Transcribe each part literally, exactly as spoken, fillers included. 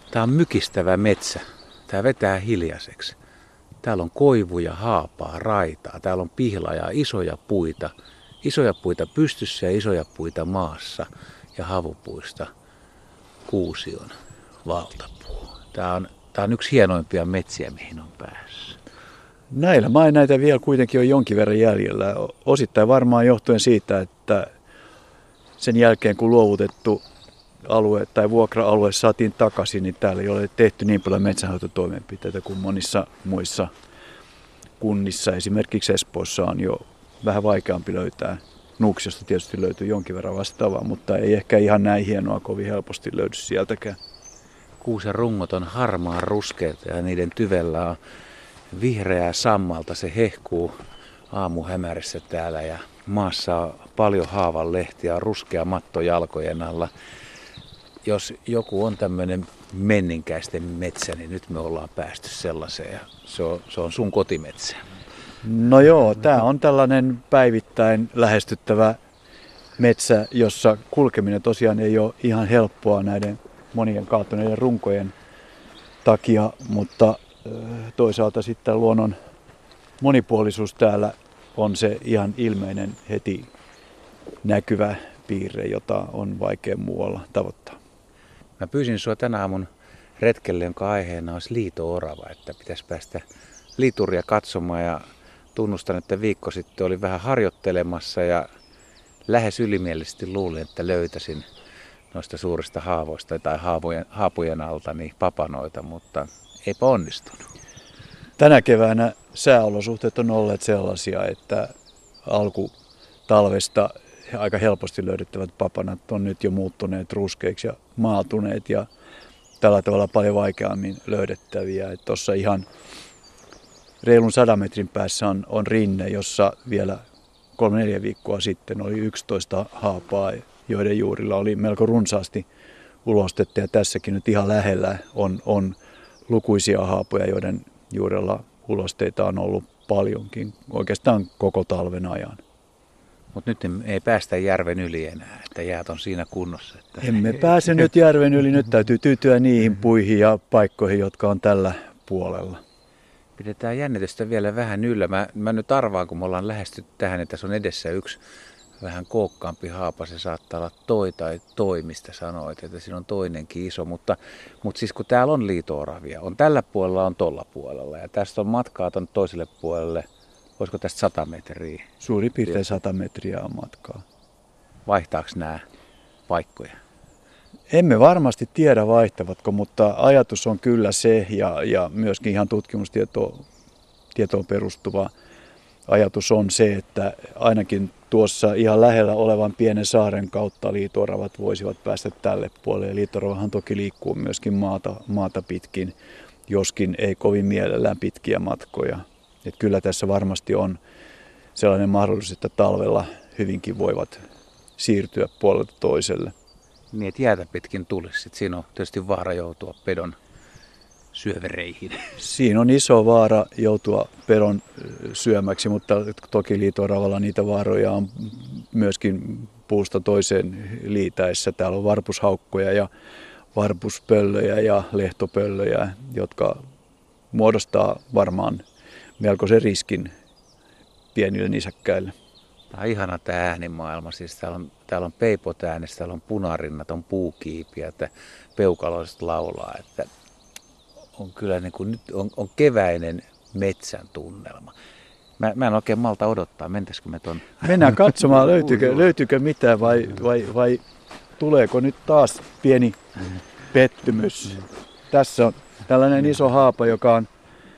Tää on mykistävä metsä. Tää vetää hiljaiseksi. Täällä on koivuja, haapaa, raitaa. Täällä on pihlajaa, isoja puita. Isoja puita pystyssä ja isoja puita maassa. Ja havupuista kuusion valtapuu. Tää on, tää on yksi hienoimpia metsiä, mihin on päässyt. Näillä maa näitä vielä kuitenkin on jonkin verran jäljellä. Osittain varmaan johtuen siitä, että sen jälkeen kun luovutettu alue tai vuokra-alue saatiin takaisin, niin täällä ei ole tehty niin paljon metsänhoitotoimenpiteitä kuin monissa muissa kunnissa. Esimerkiksi Espoossa on jo vähän vaikeampi löytää. Nuuksiosta tietysti löytyy jonkin verran vastaavaa, mutta ei ehkä ihan näin hienoa kovin helposti löydy sieltäkään. Kuusen rungot on harmaan ruskeita ja niiden tyvellä on vihreää sammalta. Se hehkuu aamuhämärissä täällä ja maassa on paljon haavanlehtiä, on ruskea matto jalkojen alla. Jos joku on tämmöinen menninkäisten metsä, niin nyt me ollaan päästy sellaiseen ja se on, se on sun kotimetsä. No joo, tämä on tällainen päivittäin lähestyttävä metsä, jossa kulkeminen tosiaan ei ole ihan helppoa näiden monien kaatuneiden runkojen takia, mutta toisaalta sitten luonnon monipuolisuus täällä on se ihan ilmeinen heti näkyvä piirre, jota on vaikea muualla tavoittaa. Mä pyysin sua tänä aamun retkelle, jonka aiheena olisi liito-orava, että pitäisi päästä liituria katsomaan ja tunnustan, että viikko sitten olin vähän harjoittelemassa ja lähes ylimielisesti luulin, että löytäisin noista suurista haavoista tai haavojen, haapujen alta niin papanoita, mutta eipä onnistunut. Tänä keväänä sääolosuhteet on olleet sellaisia, että alkutalvesta aika helposti löydettävät papanat on nyt jo muuttuneet ruskeiksi ja maatuneet ja tällä tavalla paljon vaikeammin löydettäviä. Tuossa ihan reilun sadan metrin päässä on, on rinne, jossa vielä kolme neljä viikkoa sitten oli yksitoista haapaa, joiden juurilla oli melko runsaasti ulostetta. Ja tässäkin nyt ihan lähellä on, on lukuisia haapoja, joiden juurella ulosteita on ollut paljonkin, oikeastaan koko talven ajan. Mutta nyt ei päästä järven yli enää, että jäät on siinä kunnossa. Että... Emme pääse nyt järven yli, nyt täytyy tyytyä niihin puihin ja paikkoihin, jotka on tällä puolella. Pidetään jännitystä vielä vähän yllä. Mä, mä nyt arvaan, kun me ollaan lähestytty tähän, että tässä on edessä yksi vähän kookkaampi haapa. Se saattaa olla toi tai toi, mistä sanoit, että siinä on toinenkin iso. Mutta, mutta siis kun täällä on liito-oravia, on tällä puolella, on tolla puolella ja tästä on matkaa tuonne toiselle puolelle. Olisiko tästä sata metriä? Suurin piirtein sata metriä on matkaa. Vaihtaako nämä paikkoja? Emme varmasti tiedä vaihtavatko, mutta ajatus on kyllä se ja, ja myöskin ihan tutkimustietoon tietoon perustuva ajatus on se, että ainakin tuossa ihan lähellä olevan pienen saaren kautta liito-oravat voisivat päästä tälle puolelle. Liito-oravahan toki liikkuu myöskin maata, maata pitkin, joskin ei kovin mielellään pitkiä matkoja. Et kyllä tässä varmasti on sellainen mahdollisuus, että talvella hyvinkin voivat siirtyä puolelta toiselle. Niin, että jäätä pitkin tulisi. Sitten siinä on tietysti vaara joutua pedon syövereihin. Siinä on iso vaara joutua pedon syömäksi, mutta toki liito-oravalla niitä vaaroja on myöskin puusta toiseen liitäessä. Täällä on varpushaukkoja ja varpuspöllöjä ja lehtopöllöjä, jotka muodostaa varmaan melkoisen riskin pienille nisäkkäille. Tämä on ihana tämä äänimaailma. Siis täällä on, täällä on peipot äänessä, täällä on punarinnat, on puukiipiä, että peukaloiset laulaa. Että on kyllä niin kuin, nyt on, on keväinen metsän tunnelma. Mä, mä en oikein malta odottaa, mentäisikö me ton? Mennään katsomaan, löytyykö, löytyykö mitään vai, vai, vai tuleeko nyt taas pieni pettymys. Mm. Tässä on tällainen iso haapa, joka on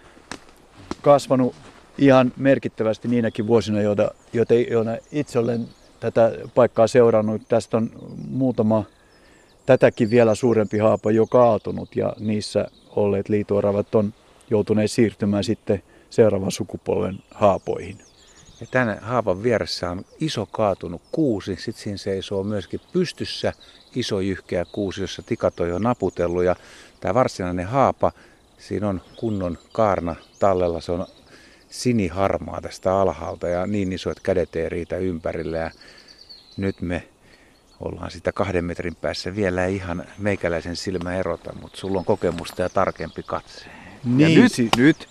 kasvanut ihan merkittävästi niinäkin vuosina, joita, joita itse olen tätä paikkaa seurannut. Tästä on muutama tätäkin vielä suurempi haapa jo kaatunut ja niissä olleet liito-oravat on joutuneet siirtymään sitten seuraavan sukupolven haapoihin. Ja tämän haapan vieressä on iso kaatunut kuusi, sitten siinä seisoo myöskin pystyssä iso jyhkeä kuusi, jossa tikat on jo naputellut. Ja tämä varsinainen haapa, siinä on kunnon kaarna tallella, se on siniharmaa tästä alhaalta ja niin iso, että kädet ei riitä ympärille. Ja nyt me ollaan sitä kahden metrin päässä. Vielä ei ihan meikäläisen silmä erota, mutta sulla on kokemusta ja tarkempi katse. Niin, ja nyt, si- nyt,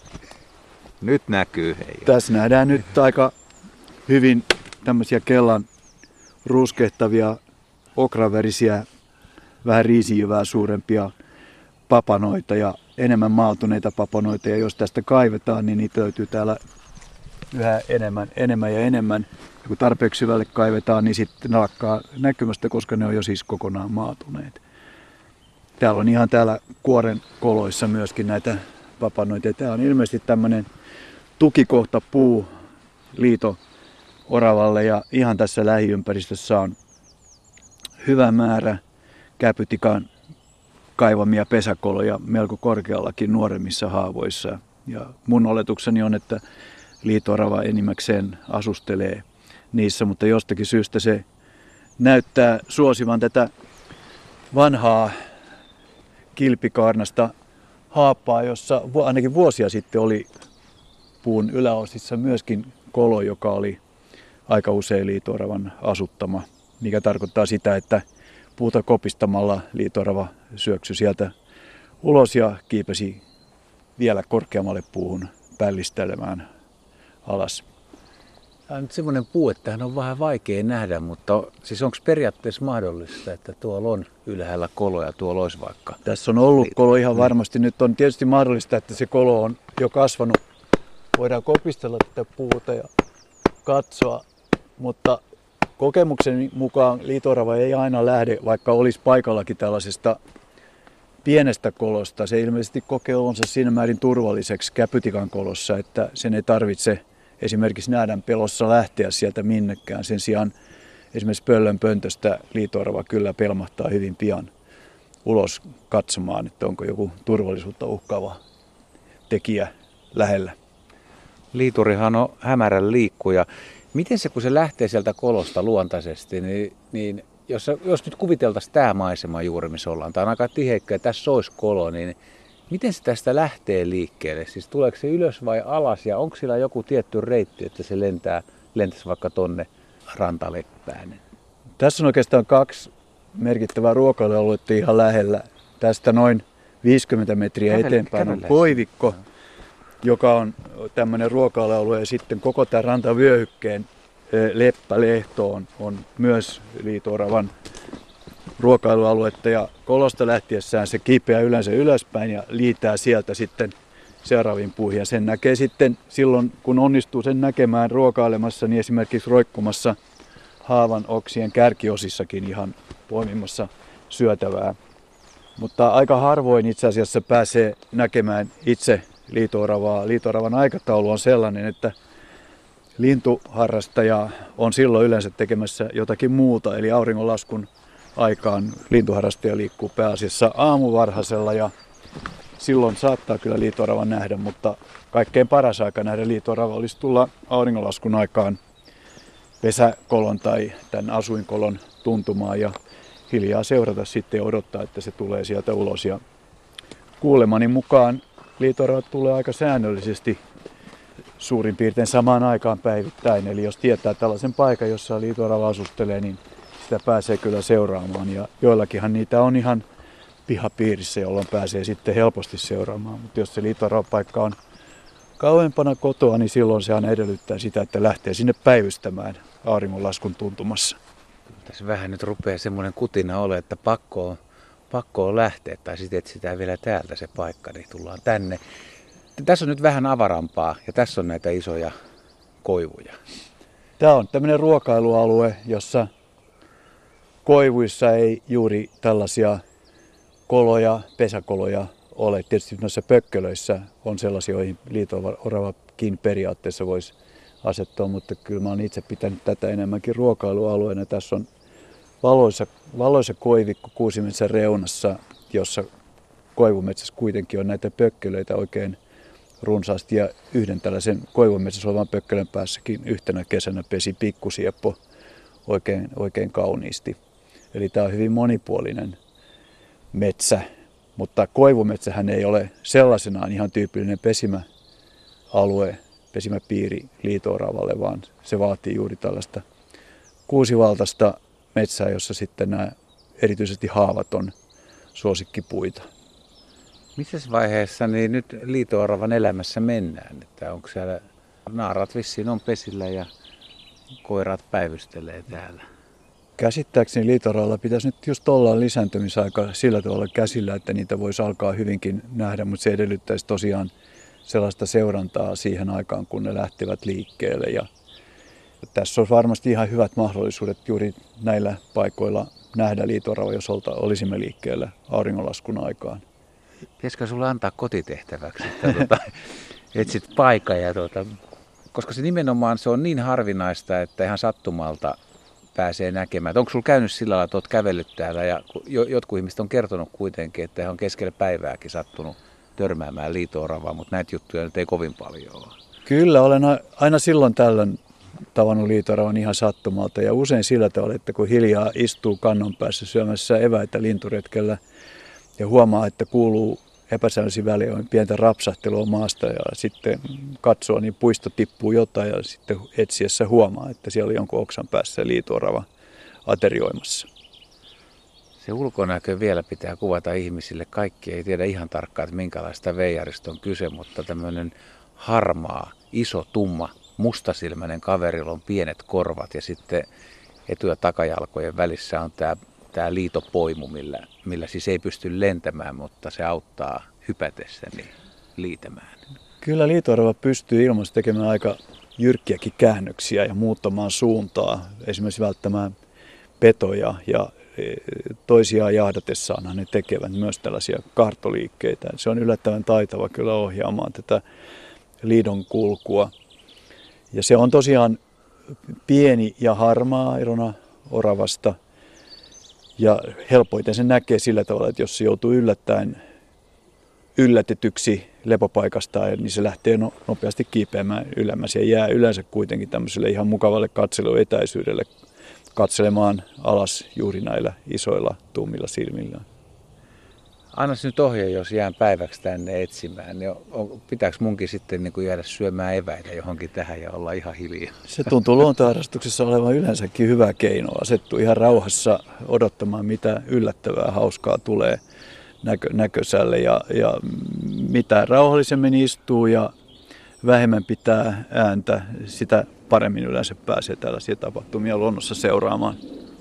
nyt näkyy. Hei. Tässä nähdään nyt aika hyvin tämmöisiä kellan ruskehtavia, okravärisiä, vähän riisijyvää suurempia papanoita ja enemmän maaltuneita papanoita. Ja jos tästä kaivetaan, niin niitä löytyy täällä yhä enemmän, enemmän ja enemmän. Ja kun tarpeeksi syvälle kaivetaan, niin sitten ne lakkaa näkymästä, koska ne on jo siis kokonaan maatuneet. Täällä on ihan täällä kuoren koloissa myöskin näitä papanoita. Ja tää on ilmeisesti tämmöinen tukikohta puu liito-oravalle ja ihan tässä lähiympäristössä on hyvä määrä käpytikan kaivamia pesäkoloja melko korkeallakin nuoremmissa haavoissa. Ja mun oletukseni on, että liito-orava enimmäkseen asustelee niissä, mutta jostakin syystä se näyttää suosivan tätä vanhaa kilpikaarnasta haappaa, jossa ainakin vuosia sitten oli puun yläosissa myöskin kolo, joka oli aika usein liito-oravan asuttama, mikä tarkoittaa sitä, että puuta kopistamalla liito-orava syöksyi sieltä ulos ja kiipesi vielä korkeammalle puuhun pällistelemään alas. Tämä on nyt semmoinen puu, että hän on vähän vaikea nähdä, mutta siis onko periaatteessa mahdollista, että tuolla on ylhäällä kolo ja tuolla olisi vaikka? Tässä on ollut kolo ihan varmasti. Nyt on tietysti mahdollista, että se kolo on jo kasvanut. Voidaan kopistella tätä puuta ja katsoa, mutta kokemuksen mukaan liito-orava ei aina lähde, vaikka olisi paikallakin tällaisesta pienestä kolosta. Se ilmeisesti kokee olonsa siinä määrin turvalliseksi käpytikan kolossa, että sen ei tarvitse esimerkiksi näädän pelossa lähteä sieltä minnekään. Sen sijaan esimerkiksi pöllön pöntöstä liito-orava kyllä pelmahtaa hyvin pian ulos katsomaan, että onko joku turvallisuutta uhkaava tekijä lähellä. Liiturihan on hämärän liikkuja. Miten se, kun se lähtee sieltä kolosta luontaisesti, niin, niin jos, jos nyt kuviteltaisiin tämä maisema juuri, missä ollaan, tämä on aika tiheikkä ja tässä olisi kolo, niin miten se tästä lähtee liikkeelle? Siis tuleeko se ylös vai alas ja onko sillä joku tietty reitti, että se lentää, lentäisi vaikka tonne rantaleppään? Tässä on oikeastaan kaksi merkittävää ruokailualuetta ihan lähellä. Tästä noin viisikymmentä metriä Kävele, eteenpäin on kävele. koivikko, joka on tämmöinen ruokailualue ja sitten koko tämän rantavyöhykkeen leppälehto on, on myös liito-oravan ruokailualuetta ja kolosta lähtiessään se kiipeää yleensä ylöspäin ja liitää sieltä sitten seuraaviin puihin. Ja sen näkee sitten silloin, kun onnistuu sen näkemään ruokailemassa, niin esimerkiksi roikkumassa haavan oksien kärkiosissakin ihan poimimassa syötävää. Mutta aika harvoin itse asiassa pääsee näkemään itse liito-oravaa. Liito-oravan aikataulu on sellainen, että lintuharrastaja on silloin yleensä tekemässä jotakin muuta, eli auringonlaskun aikaan lintuharrastaja liikkuu pääasiassa aamuvarhaisella ja silloin saattaa kyllä liito-oravan nähdä, mutta kaikkein paras aika nähdä liito-orava olisi tulla auringonlaskun aikaan pesäkolon tai tämän asuinkolon tuntumaan ja hiljaa seurata sitten ja odottaa, että se tulee sieltä ulos. Ja kuulemani mukaan liito-oravat tulee aika säännöllisesti suurin piirtein samaan aikaan päivittäin. Eli jos tietää tällaisen paikan, jossa liito-orava asustelee, niin sitä pääsee kyllä seuraamaan. Ja joillakinhan niitä on ihan pihapiirissä, jolloin pääsee sitten helposti seuraamaan. Mutta jos se liito-oravan paikka on kauempana kotoa, niin silloin se aina edellyttää sitä, että lähtee sinne päivystämään auringonlaskun tuntumassa. Tässä vähän nyt rupeaa semmoinen kutina ole, että pakko on, pakko on lähteä tai sitten etsitään vielä täältä se paikka, niin tullaan tänne. Tässä on nyt vähän avarampaa ja tässä on näitä isoja koivuja. Tämä on tämmöinen ruokailualue, jossa koivuissa ei juuri tällaisia koloja, pesäkoloja ole. Tietysti noissa pökkölöissä on sellaisia, joihin liito-oravakin periaatteessa voisi asettua, mutta kyllä mä oon itse pitänyt tätä enemmänkin ruokailualueena. Tässä on valoisa, valoisa koivikko kuusimetsän reunassa, jossa koivumetsässä kuitenkin on näitä pökkölöitä oikein runsaasti. Ja yhden tällaisen koivumetsässä olevan pökkölön päässäkin yhtenä kesänä pesi pikkusieppo oikein, oikein kauniisti. Eli tämä on hyvin monipuolinen metsä, mutta koivumetsähän ei ole sellaisenaan ihan tyypillinen pesimäalue, pesimäpiiri liito-oravalle, vaan se vaatii juuri tällaista kuusivaltaista metsää, jossa sitten nämä erityisesti haavat on suosikkipuita. Missä vaiheessa niin nyt liito-oravan elämässä mennään? Että onko siellä naarat vissiin on pesillä ja koirat päivystelee täällä? Käsittääkseni liito-oravalla pitäisi nyt just olla lisääntymisaika sillä tavalla käsillä, että niitä voisi alkaa hyvinkin nähdä, mutta se edellyttäisi tosiaan sellaista seurantaa siihen aikaan, kun ne lähtevät liikkeelle. Ja tässä on varmasti ihan hyvät mahdollisuudet juuri näillä paikoilla nähdä liito-orava, jos olisimme liikkeellä auringonlaskun aikaan. Pitäisikö sulla antaa kotitehtäväksi, että tuota, etsit paikan, ja tuota, koska se nimenomaan se on niin harvinaista, että ihan sattumalta pääsee näkemään. Onko sulla käynyt sillä lailla, että olet kävellyt täällä, ja jotkut ihmiset on kertonut kuitenkin, että he on keskellä päivääkin sattunut törmäämään liito-oravaa, mutta näitä juttuja nyt ei kovin paljon ole. Kyllä, olen aina silloin tällöin tavannut liito-oravan ihan sattumalta, ja usein sillä tavalla, että kun hiljaa istuu kannon päässä syömässä eväitä linturetkellä ja huomaa, että kuuluu epäsäännöllisiä väliä on pientä rapsahtelua maasta ja sitten katsoo, niin puisto tippuu jotain ja sitten etsiessä huomaa, että siellä oli jonkun oksan päässä liito-orava aterioimassa. Se ulkonäkö vielä pitää kuvata ihmisille. Kaikki ei tiedä ihan tarkkaan, että minkälaista veijarista on kyse, mutta tämmöinen harmaa, iso, tumma, mustasilmäinen kaverilla on pienet korvat ja sitten etu- ja takajalkojen välissä on tämä Tämä liitopoimu, millä, millä siis ei pysty lentämään, mutta se auttaa hypätessä niin liitämään. Kyllä liito-orava pystyy ilmassa tekemään aika jyrkkiäkin käännöksiä ja muuttamaan suuntaa. Esimerkiksi välttämään petoja ja toisiaan jahdatessaanhan ne tekevät myös tällaisia kaartoliikkeitä. Se on yllättävän taitava kyllä ohjaamaan tätä liidon kulkua. Ja se on tosiaan pieni ja harmaa erona oravasta. Ja helpoiten se näkee sillä tavalla, että jos se joutuu yllättäen yllätetyksi lepopaikastaan, niin se lähtee nopeasti kiipeämään ylemmäs ja jää yleensä kuitenkin tämmöiselle ihan mukavalle katseluetäisyydelle katselemaan alas juuri näillä isoilla tummilla silmillä. Anna nyt ohje, jos jään päiväksi tänne etsimään, niin pitääkö munkin sitten niin kuin jäädä syömään eväitä johonkin tähän ja olla ihan hiljaa? Se tuntuu luontoharrastuksessa olevan yleensäkin hyvä keino. Asettua ihan rauhassa odottamaan, mitä yllättävää hauskaa tulee näkö, näkösälle. Ja, ja mitä rauhallisemmin istuu ja vähemmän pitää ääntä, sitä paremmin yleensä pääsee tällaisia tapahtumia luonnossa seuraamaan.